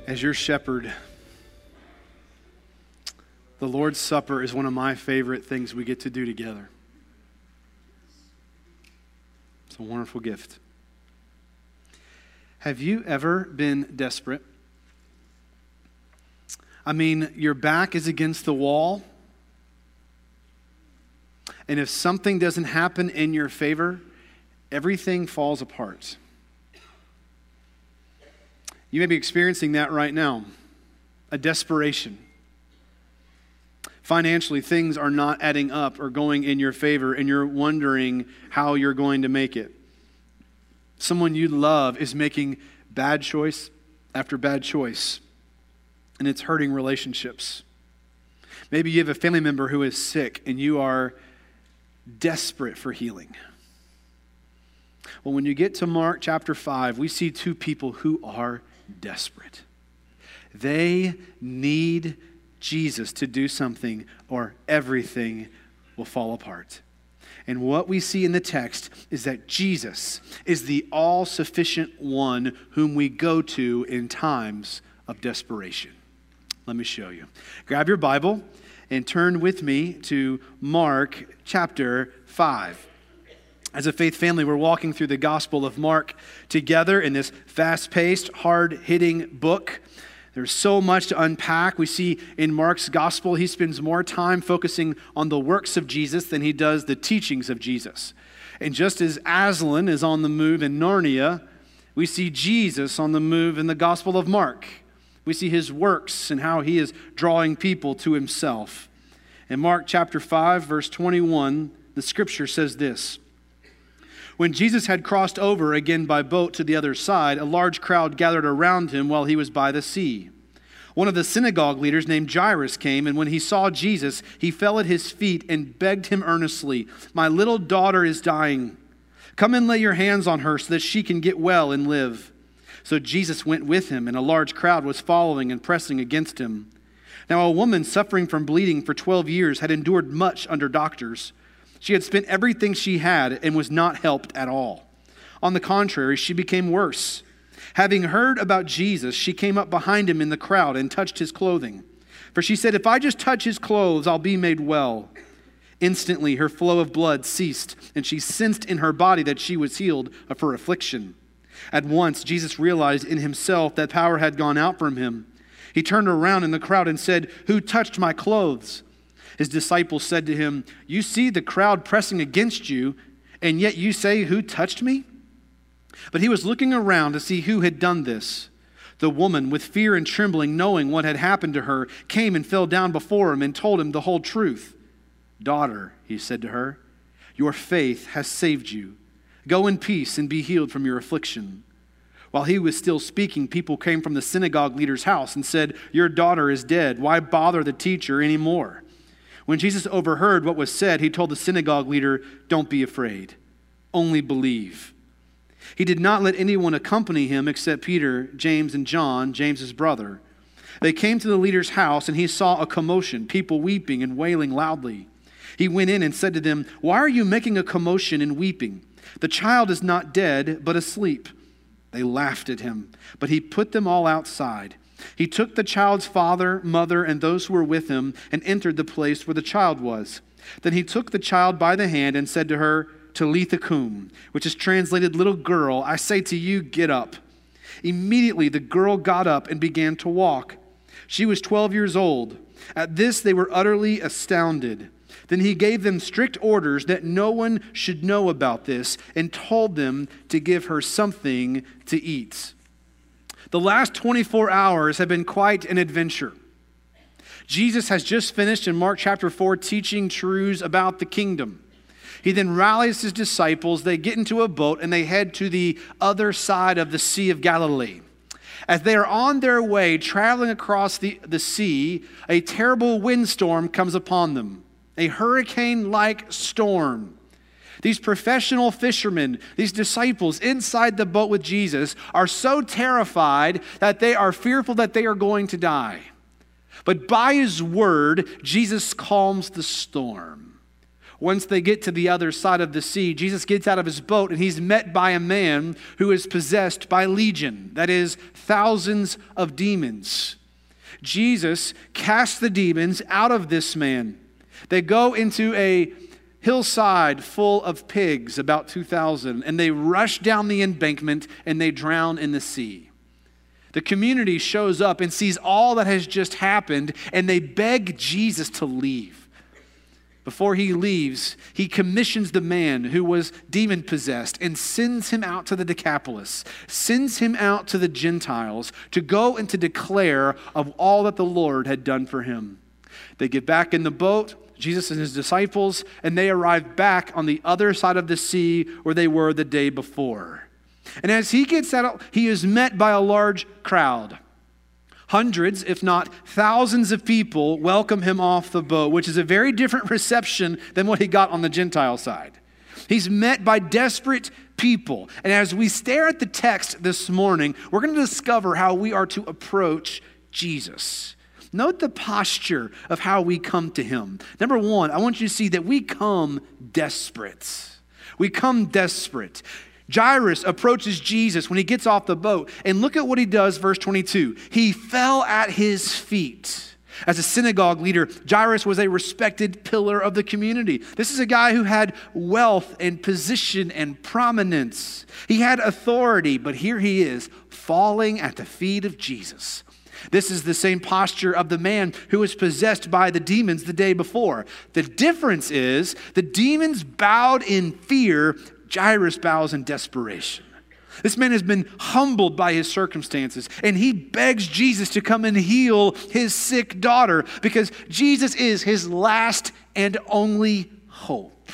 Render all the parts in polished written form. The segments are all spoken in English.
As your shepherd, the Lord's Supper is one of my favorite things we get to do together. It's a wonderful gift. Have you ever been desperate? I mean, your back is against the wall, and if something doesn't happen in your favor, everything falls apart. You may be experiencing that right now, a desperation. Financially, things are not adding up or going in your favor, and you're wondering how you're going to make it. Someone you love is making bad choice after bad choice, and it's hurting relationships. Maybe you have a family member who is sick, and you are desperate for healing. Well, when you get to Mark chapter 5, we see two people who are desperate. They need Jesus to do something or everything will fall apart. And what we see in the text is that Jesus is the all-sufficient one whom we go to in times of desperation. Let me show you. Grab your Bible and turn with me to Mark chapter 5. As a faith family, we're walking through the Gospel of Mark together in this fast-paced, hard-hitting book. There's so much to unpack. We see in Mark's Gospel, he spends more time focusing on the works of Jesus than he does the teachings of Jesus. And just as Aslan is on the move in Narnia, we see Jesus on the move in the Gospel of Mark. We see his works and how he is drawing people to himself. In Mark chapter 5, verse 21, the scripture says this: "When Jesus had crossed over again by boat to the other side, a large crowd gathered around him while he was by the sea. One of the synagogue leaders named Jairus came, and when he saw Jesus, he fell at his feet and begged him earnestly, 'My little daughter is dying. Come and lay your hands on her so that she can get well and live.' So Jesus went with him, and a large crowd was following and pressing against him. Now a woman suffering from bleeding for 12 years had endured much under doctors. She had spent everything she had and was not helped at all. On the contrary, she became worse. Having heard about Jesus, she came up behind him in the crowd and touched his clothing. For she said, 'If I just touch his clothes, I'll be made well.' Instantly, her flow of blood ceased, and she sensed in her body that she was healed of her affliction. At once, Jesus realized in himself that power had gone out from him. He turned around in the crowd and said, 'Who touched my clothes?' His disciples said to him, 'You see the crowd pressing against you, and yet you say, "Who touched me?"' But he was looking around to see who had done this. The woman, with fear and trembling, knowing what had happened to her, came and fell down before him and told him the whole truth. 'Daughter,' he said to her, 'your faith has saved you. Go in peace and be healed from your affliction.' While he was still speaking, people came from the synagogue leader's house and said, 'Your daughter is dead. Why bother the teacher anymore?' When Jesus overheard what was said, he told the synagogue leader, 'Don't be afraid, only believe.' He did not let anyone accompany him except Peter, James, and John, James's brother. They came to the leader's house, and he saw a commotion, people weeping and wailing loudly. He went in and said to them, 'Why are you making a commotion and weeping? The child is not dead, but asleep.' They laughed at him, but he put them all outside. He took the child's father, mother, and those who were with him and entered the place where the child was. Then he took the child by the hand and said to her, 'Talitha cum,' which is translated, 'Little girl, I say to you, get up.' Immediately the girl got up and began to walk. She was 12 years old. At this they were utterly astounded. Then he gave them strict orders that no one should know about this and told them to give her something to eat." The last 24 hours have been quite an adventure. Jesus has just finished in Mark chapter 4 teaching truths about the kingdom. He then rallies his disciples, they get into a boat, and they head to the other side of the Sea of Galilee. As they are on their way traveling across the sea, a terrible windstorm comes upon them. A hurricane-like storm. These professional fishermen, these disciples inside the boat with Jesus are so terrified that they are fearful that they are going to die. But by his word, Jesus calms the storm. Once they get to the other side of the sea, Jesus gets out of his boat and he's met by a man who is possessed by legion, that is, thousands of demons. Jesus casts the demons out of this man. They go into a hillside full of pigs, about 2,000, and they rush down the embankment and they drown in the sea. The community shows up and sees all that has just happened, and they beg Jesus to leave. Before he leaves, he commissions the man who was demon-possessed and sends him out to the Decapolis, sends him out to the Gentiles to go and to declare of all that the Lord had done for him. They get back in the boat, Jesus and his disciples, and they arrive back on the other side of the sea where they were the day before. And as he gets out, he is met by a large crowd. Hundreds, if not thousands of people welcome him off the boat, which is a very different reception than what he got on the Gentile side. He's met by desperate people. And as we stare at the text this morning, we're going to discover how we are to approach Jesus. Note the posture of how we come to him. Number one, I want you to see that we come desperate. We come desperate. Jairus approaches Jesus when he gets off the boat, and look at what he does, verse 22. He fell at his feet. As a synagogue leader, Jairus was a respected pillar of the community. This is a guy who had wealth and position and prominence. He had authority, but here he is, falling at the feet of Jesus. This is the same posture of the man who was possessed by the demons the day before. The difference is the demons bowed in fear. Jairus bows in desperation. This man has been humbled by his circumstances, and he begs Jesus to come and heal his sick daughter because Jesus is his last and only hope.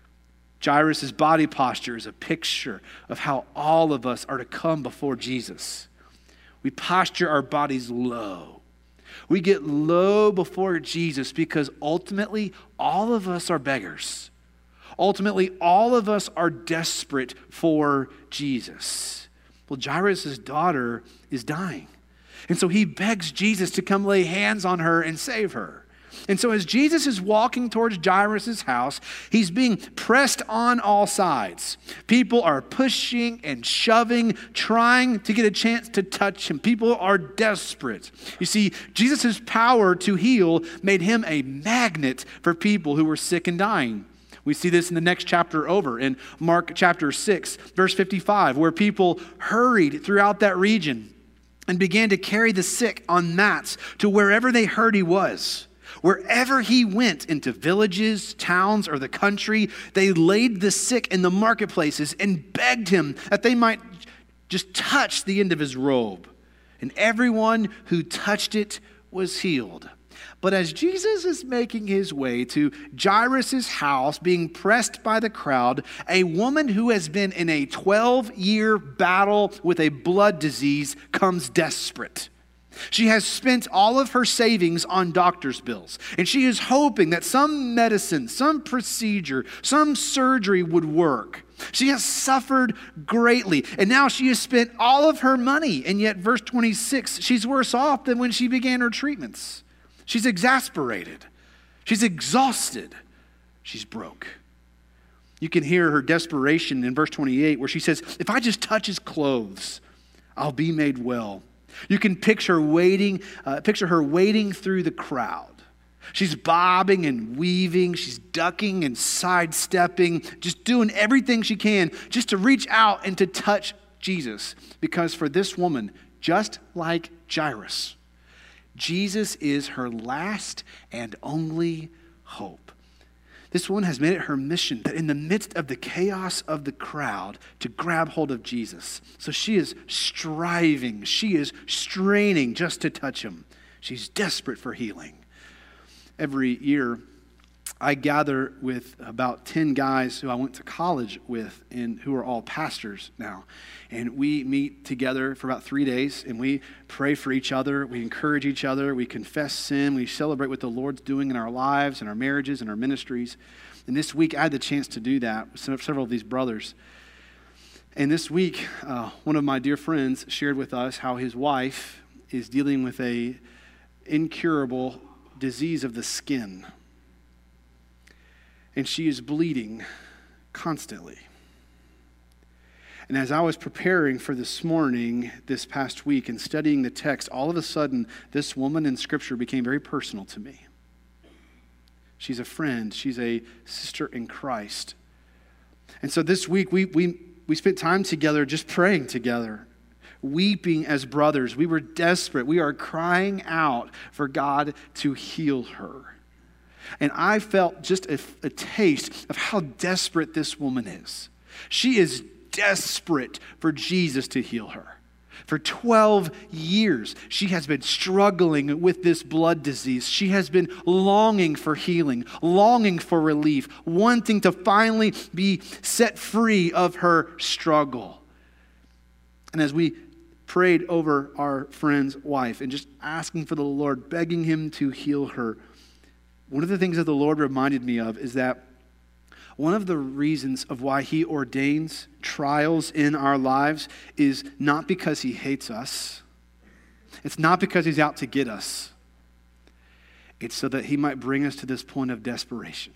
Jairus' body posture is a picture of how all of us are to come before Jesus. We posture our bodies low. We get low before Jesus because ultimately all of us are beggars. Ultimately, all of us are desperate for Jesus. Well, Jairus' daughter is dying. And so he begs Jesus to come lay hands on her and save her. And so as Jesus is walking towards Jairus' house, he's being pressed on all sides. People are pushing and shoving, trying to get a chance to touch him. People are desperate. You see, Jesus' power to heal made him a magnet for people who were sick and dying. We see this in the next chapter over, in Mark chapter 6, verse 55, where people hurried throughout that region and began to carry the sick on mats to wherever they heard he was. Wherever he went, into villages, towns, or the country, they laid the sick in the marketplaces and begged him that they might just touch the end of his robe. And everyone who touched it was healed. But as Jesus is making his way to Jairus' house, being pressed by the crowd, a woman who has been in a 12-year battle with a blood disease comes desperate. She has spent all of her savings on doctor's bills, and she is hoping that some medicine, some procedure, some surgery would work. She has suffered greatly, and now she has spent all of her money, and yet, verse 26, she's worse off than when she began her treatments. She's exasperated. She's exhausted. She's broke. You can hear her desperation in verse 28 where she says, if I just touch his clothes, I'll be made well. You can picture her wading through the crowd. She's bobbing and weaving. She's ducking and sidestepping, just doing everything she can just to reach out and to touch Jesus. Because for this woman, just like Jairus, Jesus is her last and only hope. This woman has made it her mission that in the midst of the chaos of the crowd to grab hold of Jesus. So she is striving, she is straining just to touch him. She's desperate for healing. Every year, I gather with about 10 guys who I went to college with and who are all pastors now. And we meet together for about 3 days and we pray for each other. We encourage each other. We confess sin. We celebrate what the Lord's doing in our lives and our marriages and our ministries. And this week I had the chance to do that with several of these brothers. And this week, one of my dear friends shared with us how his wife is dealing with a incurable disease of the skin. and she is bleeding constantly. And as I was preparing for this morning, this past week, and studying the text, all of a sudden, this woman in Scripture became very personal to me. She's a friend. She's a sister in Christ. And so this week, we spent time together just praying together, weeping as brothers. We were desperate. We are crying out for God to heal her. And I felt just a taste of how desperate this woman is. She is desperate for Jesus to heal her. For 12 years, she has been struggling with this blood disease. She has been longing for healing, longing for relief, wanting to finally be set free of her struggle. And as we prayed over our friend's wife and just asking for the Lord, begging him to heal her, one of the things that the Lord reminded me of is that one of the reasons of why he ordains trials in our lives is not because he hates us. It's not because he's out to get us. It's so that he might bring us to this point of desperation.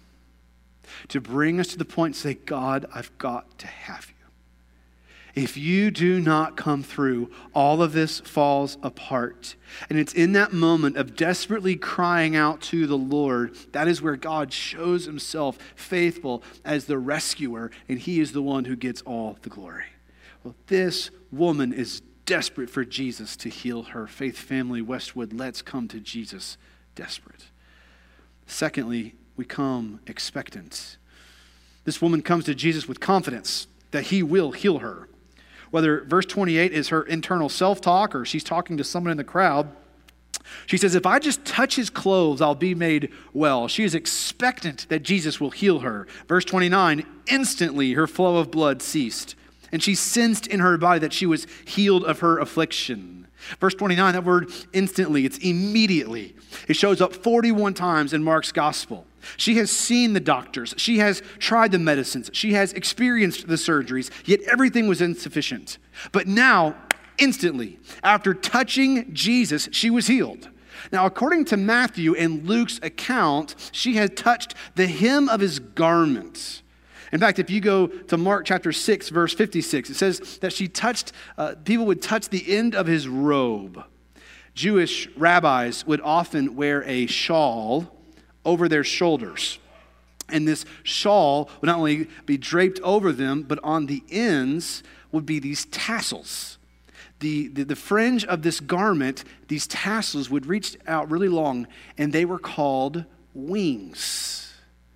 To bring us to the point to say, God, I've got to have you. If you do not come through, all of this falls apart. And it's in that moment of desperately crying out to the Lord, that is where God shows himself faithful as the rescuer, and he is the one who gets all the glory. Well, this woman is desperate for Jesus to heal her. Faith Family Westwood, let's come to Jesus desperate. Secondly, we come expectant. This woman comes to Jesus with confidence that he will heal her. Whether verse 28 is her internal self-talk or she's talking to someone in the crowd, she says, if I just touch his clothes, I'll be made well. She is expectant that Jesus will heal her. Verse 29, instantly her flow of blood ceased, and she sensed in her body that she was healed of her affliction. Verse 29, that word instantly, it's immediately. It shows up 41 times in Mark's gospel. She has seen the doctors. She has tried the medicines. She has experienced the surgeries, yet everything was insufficient. But now, instantly, after touching Jesus, she was healed. Now, according to Matthew and Luke's account, she had touched the hem of his garment. In fact, if you go to Mark chapter 6, verse 56, it says that she touched, people would touch the end of his robe. Jewish rabbis would often wear a shawl over their shoulders. And this shawl would not only be draped over them, but on the ends would be these tassels. The fringe of this garment, these tassels would reach out really long, and they were called wings.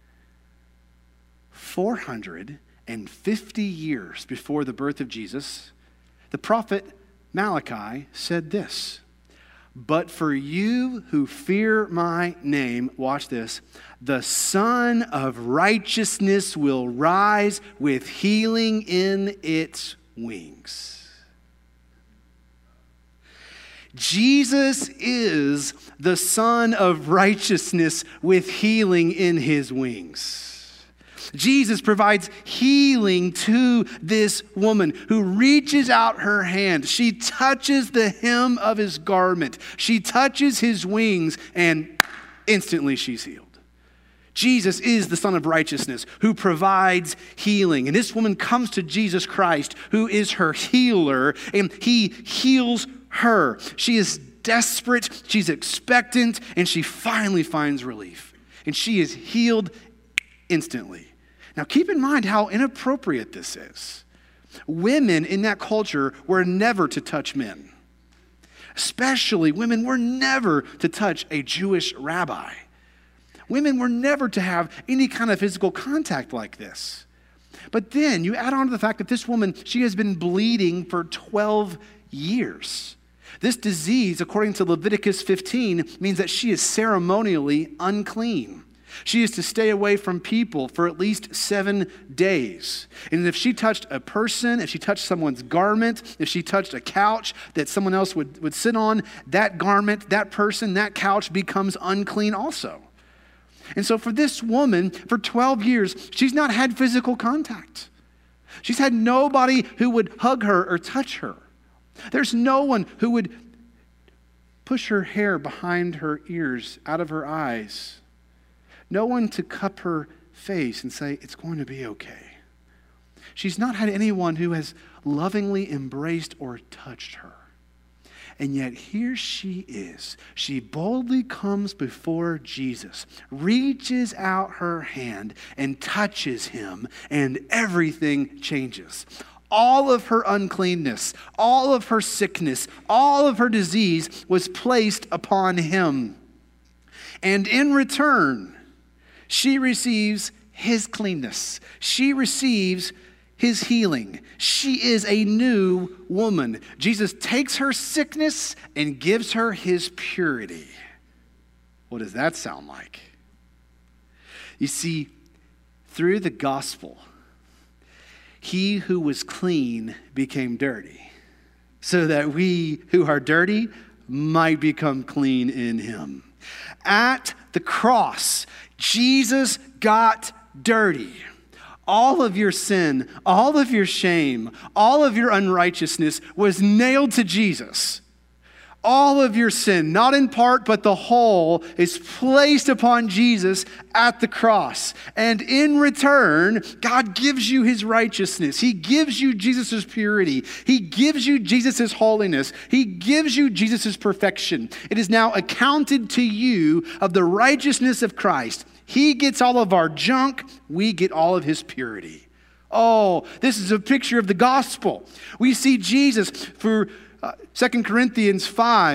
450 years before the birth of Jesus, the prophet Malachi said this, but for you who fear my name, watch this, the Son of Righteousness will rise with healing in its wings. Jesus is the Son of Righteousness with healing in his wings. Jesus provides healing to this woman who reaches out her hand. She touches the hem of his garment. She touches his wings, and instantly she's healed. Jesus is the Son of Righteousness who provides healing. And this woman comes to Jesus Christ, who is her healer, and he heals her. She is desperate, she's expectant, and she finally finds relief. And she is healed instantly. Now, keep in mind how inappropriate this is. Women in that culture were never to touch men. Especially women were never to touch a Jewish rabbi. Women were never to have any kind of physical contact like this. But then you add on to the fact that this woman, she has been bleeding for 12 years. This disease, according to Leviticus 15, means that she is ceremonially unclean. She is to stay away from people for at least 7 days. And if she touched a person, if she touched someone's garment, if she touched a couch that someone else would sit on, that garment, that person, that couch becomes unclean also. And so for this woman, for 12 years, she's not had physical contact. She's had nobody who would hug her or touch her. There's no one who would push her hair behind her ears, out of her eyes. No one to cup her face and say, it's going to be okay. She's not had anyone who has lovingly embraced or touched her. And yet here she is. She boldly comes before Jesus, reaches out her hand and touches him, and everything changes. All of her uncleanness, all of her sickness, all of her disease was placed upon him. And in return, she receives his cleanness. She receives his healing. She is a new woman. Jesus takes her sickness and gives her his purity. What does that sound like? You see, through the gospel, he who was clean became dirty, so that we who are dirty might become clean in him. At the cross, Jesus got dirty. All of your sin, all of your shame, all of your unrighteousness was nailed to Jesus. All of your sin, not in part, but the whole, is placed upon Jesus at the cross. And in return, God gives you his righteousness. He gives you Jesus' purity. He gives you Jesus' holiness. He gives you Jesus' perfection. It is now accounted to you of the righteousness of Christ. He gets all of our junk. We get all of his purity. Oh, this is a picture of the gospel. We see Jesus for 2 Corinthians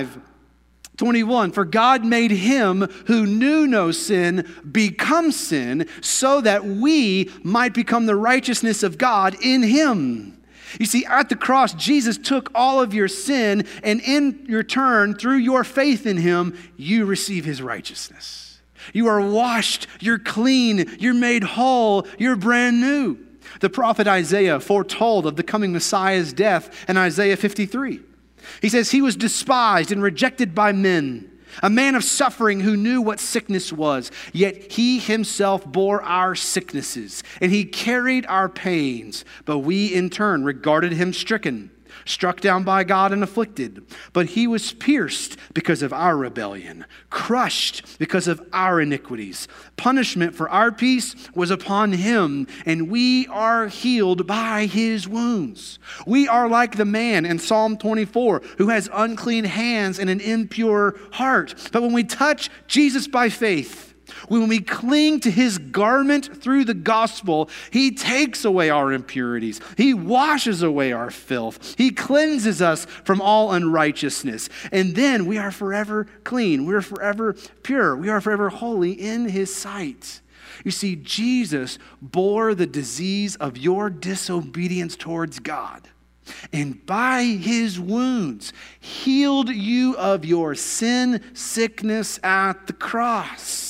5:21. For God made him who knew no sin become sin, so that we might become the righteousness of God in him. You see, at the cross, Jesus took all of your sin, and in your turn, through your faith in him, you receive his righteousness. You are washed, you're clean, you're made whole, you're brand new. The prophet Isaiah foretold of the coming Messiah's death in Isaiah 53. He says, he was despised and rejected by men, a man of suffering who knew what sickness was, yet he himself bore our sicknesses, and he carried our pains, but we in turn regarded him stricken, struck down by God and afflicted. But he was pierced because of our rebellion, crushed because of our iniquities. Punishment for our peace was upon him, and we are healed by his wounds. We are like the man in Psalm 24 who has unclean hands and an impure heart. But when we touch Jesus by faith, when we cling to his garment through the gospel, he takes away our impurities. He washes away our filth. He cleanses us from all unrighteousness. And then we are forever clean. We are forever pure. We are forever holy in his sight. You see, Jesus bore the disease of your disobedience towards God, and by his wounds healed you of your sin, sickness at the cross.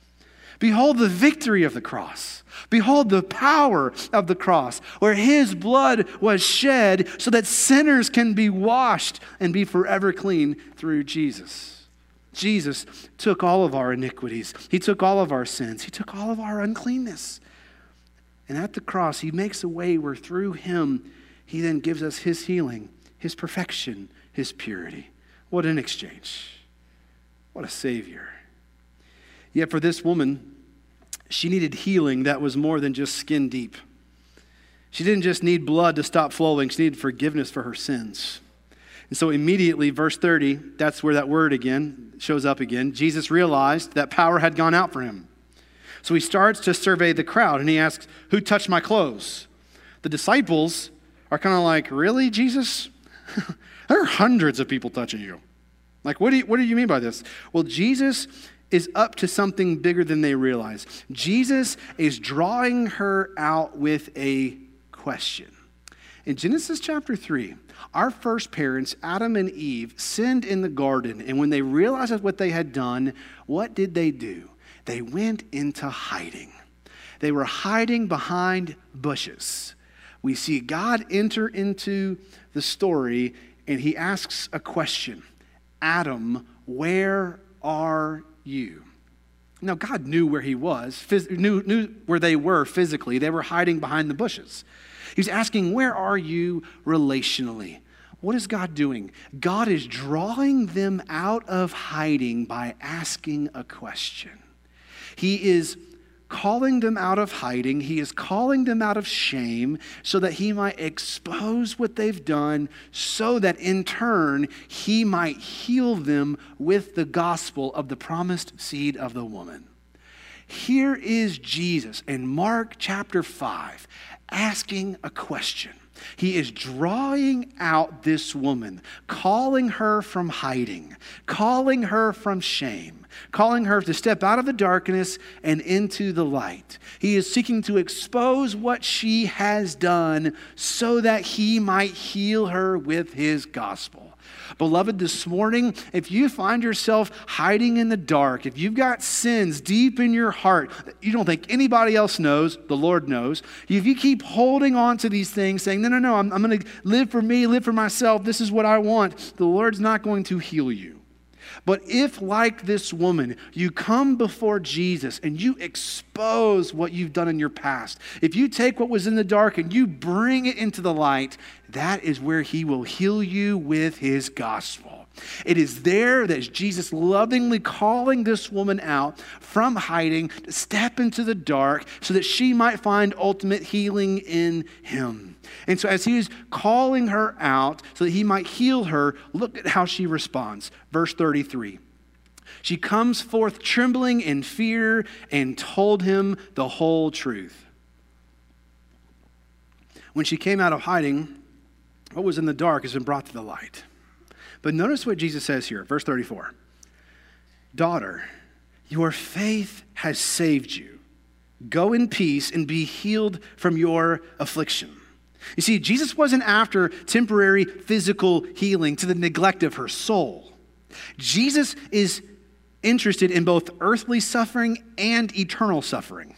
Behold the victory of the cross. Behold the power of the cross, where his blood was shed so that sinners can be washed and be forever clean through Jesus. Jesus took all of our iniquities. He took all of our sins. He took all of our uncleanness. And at the cross, he makes a way where through him, he then gives us his healing, his perfection, his purity. What an exchange. What a Savior. Yet for this woman, she needed healing that was more than just skin deep. She didn't just need blood to stop flowing. She needed forgiveness for her sins. And so immediately, verse 30, that's where that word again shows up again. Jesus realized that power had gone out for him. So he starts to survey the crowd, and he asks, who touched my clothes? The disciples are kind of like, really, Jesus? There are hundreds of people touching you. Like, what do you mean by this? Well, Jesus is up to something bigger than they realize. Jesus is drawing her out with a question. In Genesis chapter 3, our first parents, Adam and Eve, sinned in the garden. And when they realized what they had done, what did they do? They went into hiding. They were hiding behind bushes. We see God enter into the story, and he asks a question. Adam, where are you? Now, God knew where he was, knew where they were physically. They were hiding behind the bushes. He's asking, where are you relationally? What is God doing? God is drawing them out of hiding by asking a question. He is calling them out of hiding. He is calling them out of shame so that he might expose what they've done, so that in turn he might heal them with the gospel of the promised seed of the woman. Here is Jesus in Mark chapter 5 asking a question. He is drawing out this woman, calling her from hiding, calling her from shame, calling her to step out of the darkness and into the light. He is seeking to expose what she has done so that he might heal her with his gospel. Beloved, this morning, if you find yourself hiding in the dark, if you've got sins deep in your heart that you don't think anybody else knows, the Lord knows, if you keep holding on to these things, saying, no, I'm going to live for me, live for myself, this is what I want, the Lord's not going to heal you. But if, like this woman, you come before Jesus and you expose what you've done in your past, if you take what was in the dark and you bring it into the light, that is where he will heal you with his gospel. It is there that Jesus lovingly calling this woman out from hiding to step into the dark so that she might find ultimate healing in him. And so as he is calling her out so that he might heal her, look at how she responds. Verse 33. She comes forth trembling in fear and told him the whole truth. When she came out of hiding, what was in the dark has been brought to the light. But notice what Jesus says here, verse 34. Daughter, your faith has saved you. Go in peace and be healed from your affliction. You see, Jesus wasn't after temporary physical healing to the neglect of her soul. Jesus is interested in both earthly suffering and eternal suffering.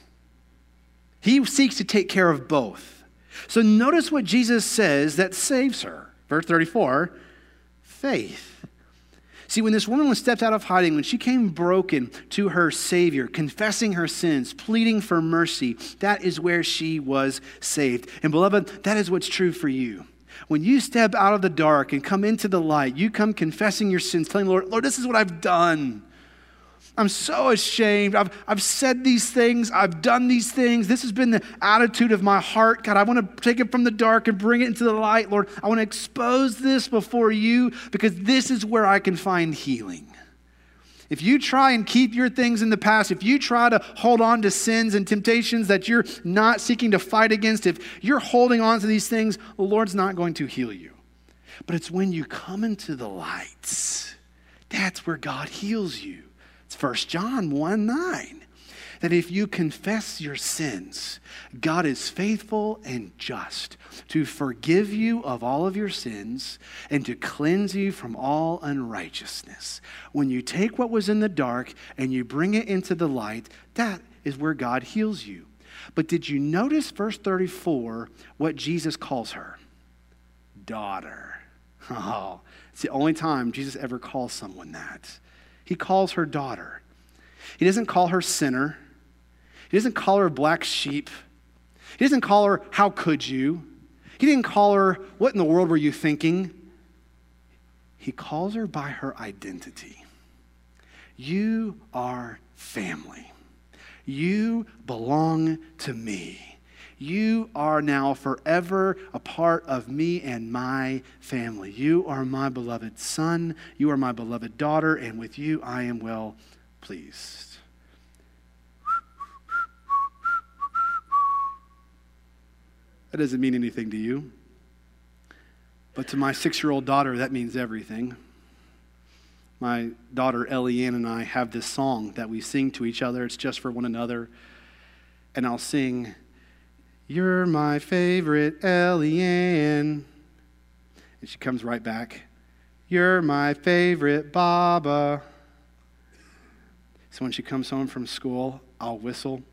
He seeks to take care of both. So notice what Jesus says that saves her. Verse 34, faith. See, when this woman was stepped out of hiding, when she came broken to her Savior, confessing her sins, pleading for mercy, that is where she was saved. And beloved, that is what's true for you. When you step out of the dark and come into the light, you come confessing your sins, telling the Lord, this is what I've done. I'm so ashamed. I've said these things. I've done these things. This has been the attitude of my heart. God, I want to take it from the dark and bring it into the light. Lord, I want to expose this before you because this is where I can find healing. If you try and keep your things in the past, if you try to hold on to sins and temptations that you're not seeking to fight against, if you're holding on to these things, the Lord's not going to heal you. But it's when you come into the light, that's where God heals you. 1 John 1:9, that if you confess your sins, God is faithful and just to forgive you of all of your sins and to cleanse you from all unrighteousness. When you take what was in the dark and you bring it into the light, that is where God heals you. But did you notice verse 34, what Jesus calls her? Daughter. Oh, it's the only time Jesus ever calls someone that. He calls her daughter. He doesn't call her sinner. He doesn't call her black sheep. He doesn't call her, how could you? He didn't call her, what in the world were you thinking? He calls her by her identity. You are family. You belong to me. You are now forever a part of me and my family. You are my beloved son. You are my beloved daughter. And with you, I am well pleased. That doesn't mean anything to you. But to my 6-year-old daughter, that means everything. My daughter, Eliane, and I have this song that we sing to each other. It's just for one another. And I'll sing, you're my favorite Eliane. And she comes right back, you're my favorite Baba. So when she comes home from school, I'll whistle.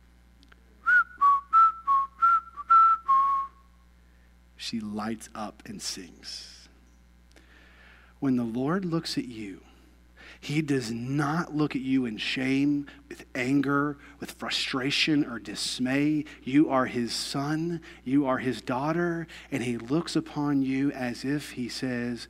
She lights up and sings. When the Lord looks at you, He does not look at you in shame, with anger, with frustration or dismay. You are His son, you are His daughter, and He looks upon you as if He says,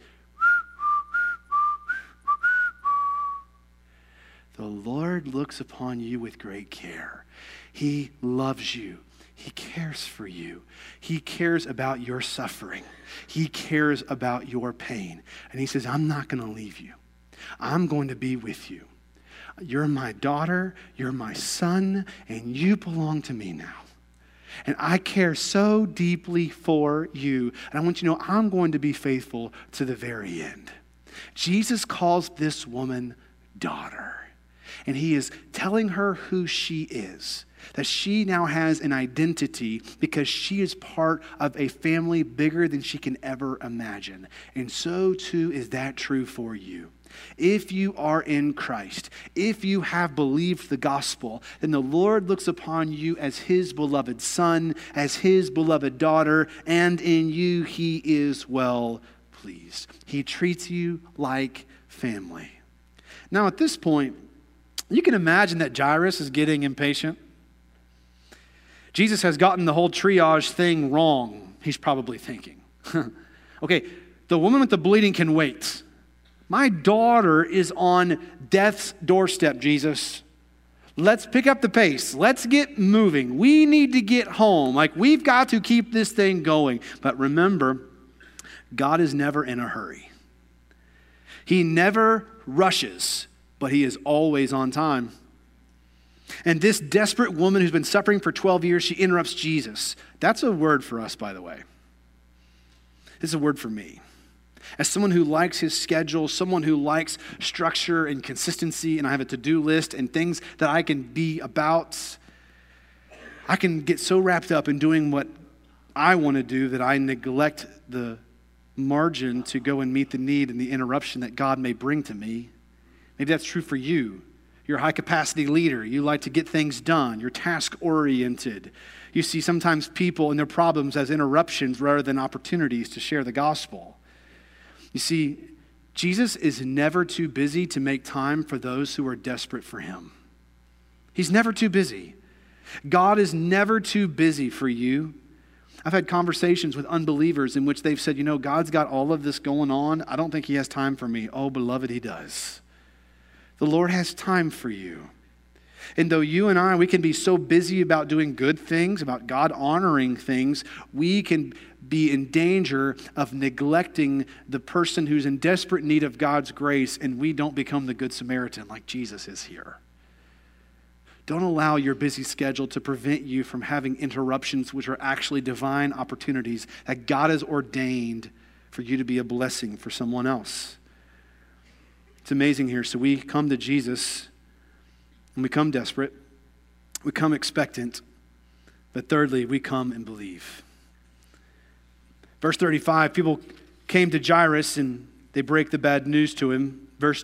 the Lord looks upon you with great care. He loves you. He cares for you. He cares about your suffering. He cares about your pain. And he says, I'm not going to leave you. I'm going to be with you. You're my daughter, you're my son, and you belong to me now. And I care so deeply for you. And I want you to know I'm going to be faithful to the very end. Jesus calls this woman daughter. And he is telling her who she is. That she now has an identity because she is part of a family bigger than she can ever imagine. And so too is that true for you. If you are in Christ, if you have believed the gospel, then the Lord looks upon you as his beloved son, as his beloved daughter, and in you he is well pleased. He treats you like family. Now at this point, you can imagine that Jairus is getting impatient. Jesus has gotten the whole triage thing wrong, he's probably thinking. Okay, the woman with the bleeding can wait. My daughter is on death's doorstep, Jesus. Let's pick up the pace. Let's get moving. We need to get home. Like, we've got to keep this thing going. But remember, God is never in a hurry. He never rushes, but he is always on time. And this desperate woman who's been suffering for 12 years, she interrupts Jesus. That's a word for us, by the way. This is a word for me. As someone who likes his schedule, someone who likes structure and consistency, and I have a to-do list and things that I can be about, I can get so wrapped up in doing what I want to do that I neglect the margin to go and meet the need and the interruption that God may bring to me. Maybe that's true for you. You're a high-capacity leader. You like to get things done. You're task-oriented. You see sometimes people and their problems as interruptions rather than opportunities to share the gospel. You see, Jesus is never too busy to make time for those who are desperate for him. He's never too busy. God is never too busy for you. I've had conversations with unbelievers in which they've said, God's got all of this going on. I don't think he has time for me. Oh, beloved, he does. The Lord has time for you. And though you and I, we can be so busy about doing good things, about God honoring things, we can be in danger of neglecting the person who's in desperate need of God's grace, and we don't become the Good Samaritan like Jesus is here. Don't allow your busy schedule to prevent you from having interruptions which are actually divine opportunities that God has ordained for you to be a blessing for someone else. It's amazing here. So we come to Jesus and we come desperate, we come expectant, but thirdly, we come and believe. Verse 35, people came to Jairus and they break the bad news to him. Verse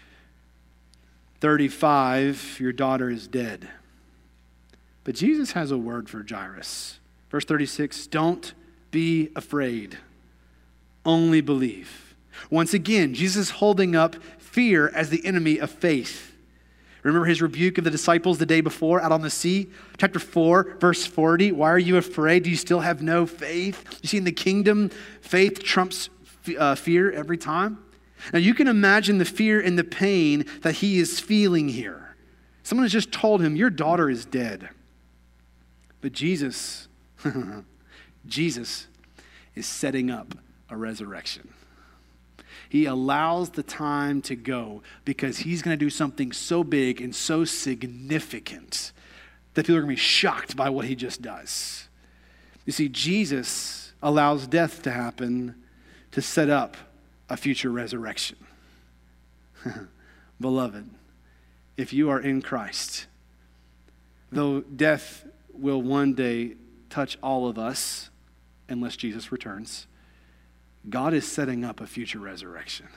35, your daughter is dead. But Jesus has a word for Jairus. Verse 36, don't be afraid, only believe. Once again, Jesus is holding up fear as the enemy of faith. Remember his rebuke of the disciples the day before out on the sea? Chapter 4, verse 40. Why are you afraid? Do you still have no faith? You see, in the kingdom, faith trumps fear every time. Now you can imagine the fear and the pain that he is feeling here. Someone has just told him, your daughter is dead. But Jesus, Jesus is setting up a resurrection. He allows the time to go because he's going to do something so big and so significant that people are going to be shocked by what he just does. You see, Jesus allows death to happen to set up a future resurrection. Beloved, if you are in Christ, though death will one day touch all of us unless Jesus returns, God is setting up a future resurrection.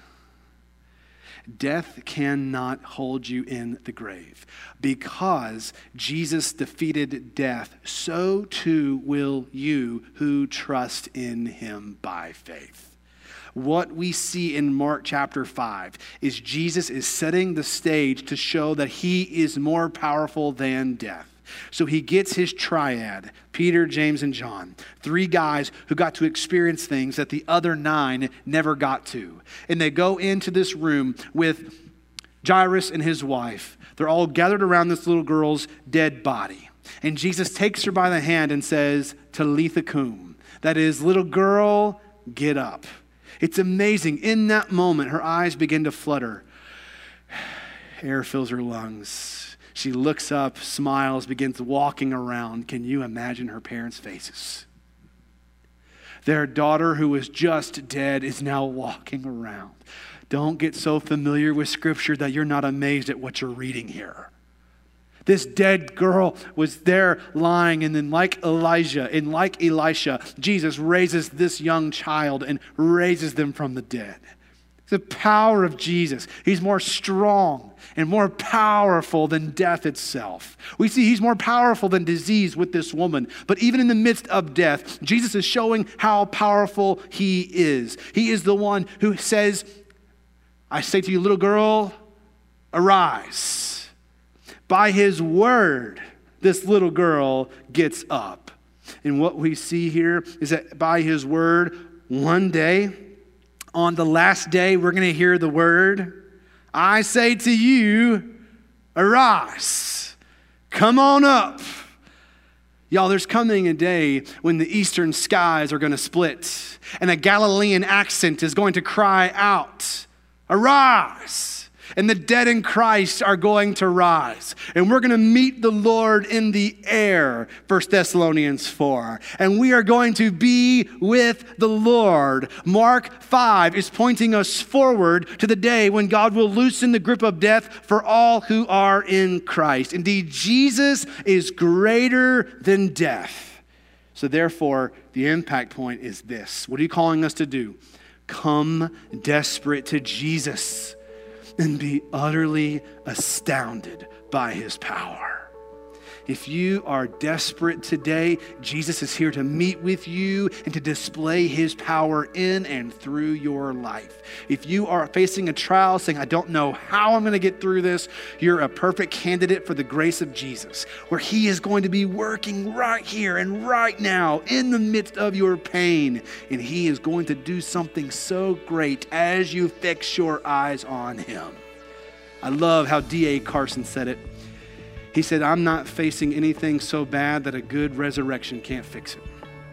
Death cannot hold you in the grave. Because Jesus defeated death, so too will you who trust in him by faith. What we see in Mark chapter 5 is Jesus is setting the stage to show that he is more powerful than death. So he gets his triad, Peter, James, and John, 3 guys who got to experience things that the other 9 never got to. And they go into this room with Jairus and his wife. They're all gathered around this little girl's dead body. And Jesus takes her by the hand and says, Talitha cum. That is, little girl, get up. It's amazing. In that moment, her eyes begin to flutter. Air fills her lungs. She looks up, smiles, begins walking around. Can you imagine her parents' faces? Their daughter, who was just dead, is now walking around. Don't get so familiar with Scripture that you're not amazed at what you're reading here. This dead girl was there lying, and then like Elijah and like Elisha, Jesus raises this young child and raises them from the dead. The power of Jesus. He's more strong and more powerful than death itself. We see he's more powerful than disease with this woman. But even in the midst of death, Jesus is showing how powerful he is. He is the one who says, I say to you, little girl, arise. By his word, this little girl gets up. And what we see here is that by his word, one day, on the last day, we're going to hear the word, I say to you, arise. Come on up. Y'all, there's coming a day when the eastern skies are going to split and a Galilean accent is going to cry out, arise. And the dead in Christ are going to rise. And we're going to meet the Lord in the air, 1 Thessalonians 4. And we are going to be with the Lord. Mark 5 is pointing us forward to the day when God will loosen the grip of death for all who are in Christ. Indeed, Jesus is greater than death. So therefore, the impact point is this. What are you calling us to do? Come desperate to Jesus and be utterly astounded by his power. If you are desperate today, Jesus is here to meet with you and to display his power in and through your life. If you are facing a trial saying, I don't know how I'm going to get through this, you're a perfect candidate for the grace of Jesus, where he is going to be working right here and right now in the midst of your pain. And he is going to do something so great as you fix your eyes on him. I love how D.A. Carson said it. He said, I'm not facing anything so bad that a good resurrection can't fix it.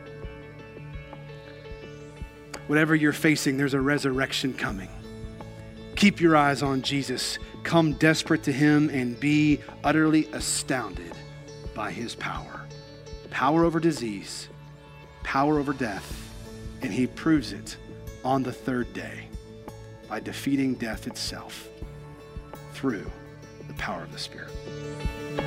Whatever you're facing, there's a resurrection coming. Keep your eyes on Jesus. Come desperate to him and be utterly astounded by his power. Power over disease, power over death, and he proves it on the third day by defeating death itself through the power of the Spirit.